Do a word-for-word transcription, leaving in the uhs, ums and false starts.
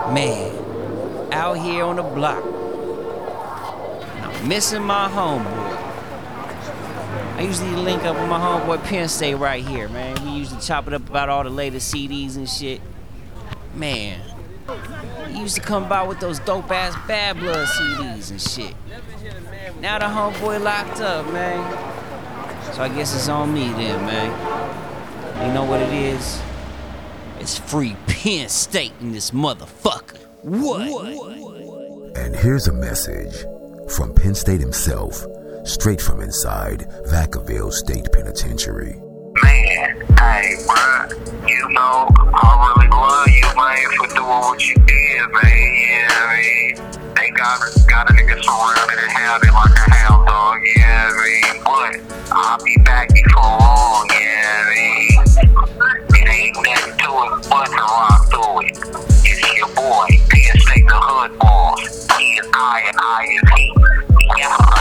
Man, out here on the block. And I'm missing my homeboy. I usually link up with my homeboy Penn State right here, man. We usually chop it up about all the latest C Ds and shit. Man, he used to come by with those dope-ass Bad Blood C Ds and shit. Now the homeboy locked up, man. So I guess it's on me then, man. You know what it is? It's free Penn State in this motherfucker. What? And here's a message from Penn State himself, straight from inside Vacaville State Penitentiary. Man, hey, bruh, you know, I really love you, man, for doing what you did, man. Yeah, I mean, they got, got a nigga surrounded and hounded like a hound dog, yeah, I mean, but I'll be back before long, yeah, I mean, it ain't nothing to it but to rock through it. It's your boy, Penn State the Hood Boss. He is I and I is he. Yeah.